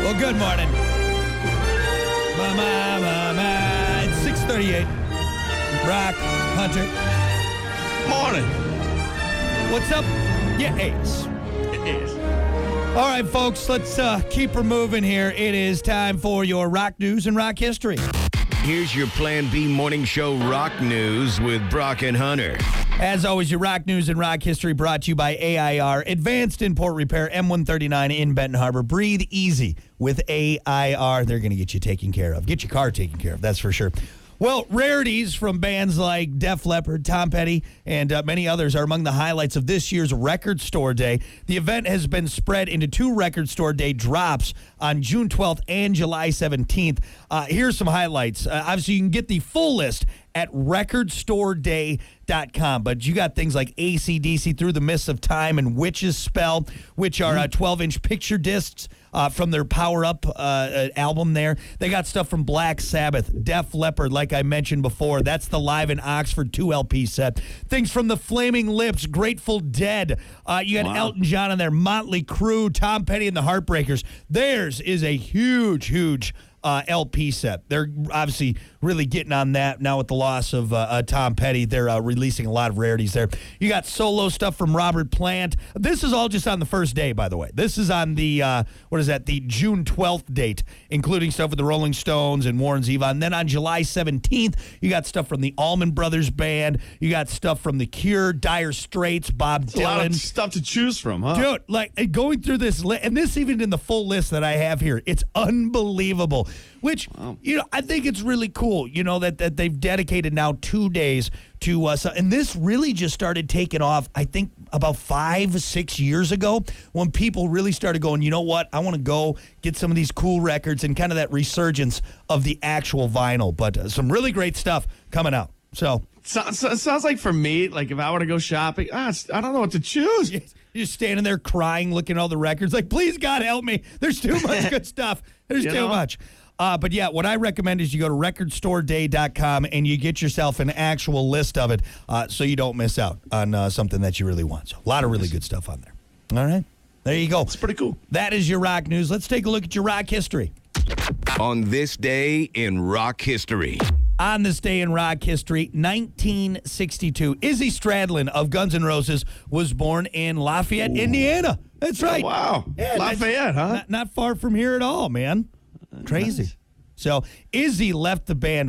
Well, good morning. It's 6:38. Rock, Hunter. Morning. What's up? Yeah, Ace. It is. All right, folks, let's keep her moving here. It is time for your rock news and rock history. Here's your Plan B morning show rock news with Brock and Hunter. As always, your rock news and rock history brought to you by AIR, Advanced Import Repair, M139 in Benton Harbor. Breathe easy with AIR. They're going to get you taken care of. Get your car taken care of, that's for sure. Well, rarities from bands like Def Leppard, Tom Petty, and many others are among the highlights of this year's Record Store Day. The event has been spread into 2 Record Store Day drops on June 12th and July 17th. Here's some highlights. Obviously, you can get the full list at recordstoreday.com. But you got things like AC/DC, Through the Mists of Time, and Witch's Spell, which are 12-inch picture discs from their Power Up album there. They got stuff from Black Sabbath, Def Leppard, like I mentioned before. That's the Live in Oxford 2 LP set. Things from the Flaming Lips, Grateful Dead. You got Elton John in there, Motley Crue, Tom Petty and the Heartbreakers. Theirs is a huge LP set. They're obviously really getting on that now with the loss of Tom Petty. They're releasing a lot of rarities there. You got solo stuff from Robert Plant. This is all just on the first day, by the way. This is on the, the June 12th date, including stuff with the Rolling Stones and Warren Zevon. Then on July 17th, you got stuff from the Allman Brothers Band. You got stuff from The Cure, Dire Straits, Bob Dylan. A lot of stuff to choose from, huh? Dude, like going through this list, and this even in the full list that I have here, it's unbelievable. Which, I think it's really cool, that they've dedicated now 2 days to us. And this really just started taking off, I think, about 5-6 years ago when people really started going, you know what, I want to go get some of these cool records and kind of that resurgence of the actual vinyl. But some really great stuff coming out. So it sounds like for me, like if I were to go shopping, I don't know what to choose. You're just standing there crying, looking at all the records, like, please, God, help me. There's too much good stuff. There's too much. But yeah, what I recommend is you go to recordstoreday.com and you get yourself an actual list of it so you don't miss out on something that you really want. So a lot of really good stuff on there. All right. There you go. It's pretty cool. That is your rock news. Let's take a look at your rock history. On this day in rock history. On this day in rock history, 1962, Izzy Stradlin of Guns N' Roses was born in Lafayette, Indiana. That's right. Oh, wow. Yeah, Lafayette, huh? Not far from here at all, man. Crazy. Nice. So Izzy left the band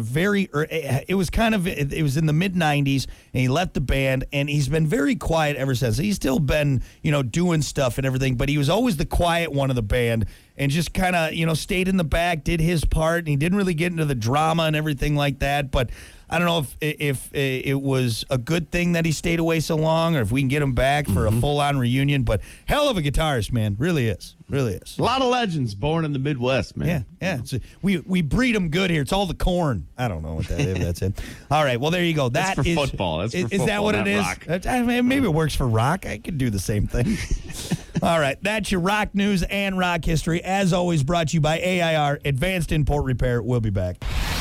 it was in the mid-90s, and he left the band, and he's been very quiet ever since. He's still been, doing stuff and everything, but he was always the quiet one of the band and just kind of, stayed in the back, did his part, and he didn't really get into the drama and everything like that. But I don't know if it was a good thing that he stayed away so long or if we can get him back for a full-on reunion. But hell of a guitarist, man. Really is. Really is. A lot of legends born in the Midwest, man. Yeah. We breed them good here. It's all the corn. I don't know what that is. That's it. All right. Well, there you go. That's for football. That's for football, is that what it is? Rock. Maybe it works for rock. I could do the same thing. All right. That's your rock news and rock history. As always, brought to you by AIR, Advanced Import Repair. We'll be back.